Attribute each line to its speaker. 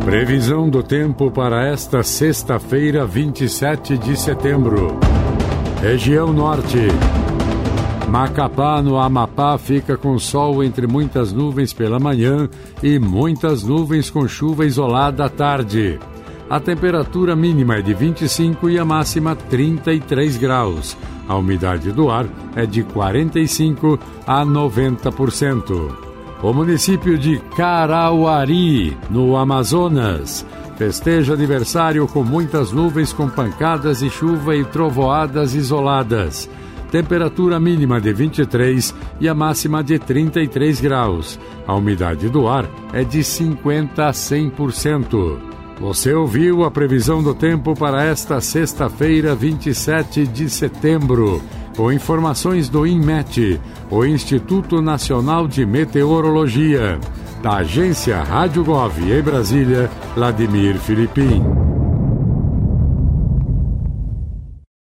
Speaker 1: Previsão do tempo para esta sexta-feira, 27 de setembro. Região Norte. Macapá, no Amapá, fica com sol entre muitas nuvens pela manhã e muitas nuvens com chuva isolada à tarde. A temperatura mínima é de 25 e a máxima 33 graus. A umidade do ar é de 45 a 90%. O município de Carauari, no Amazonas, festeja aniversário com muitas nuvens com pancadas de chuva e trovoadas isoladas. Temperatura mínima de 23 e a máxima de 33 graus. A umidade do ar é de 50 a 100%. Você ouviu a previsão do tempo para esta sexta-feira, 27 de setembro, com informações do INMET, o Instituto Nacional de Meteorologia, da agência Rádio Gov em Brasília, Vladimir Filipim.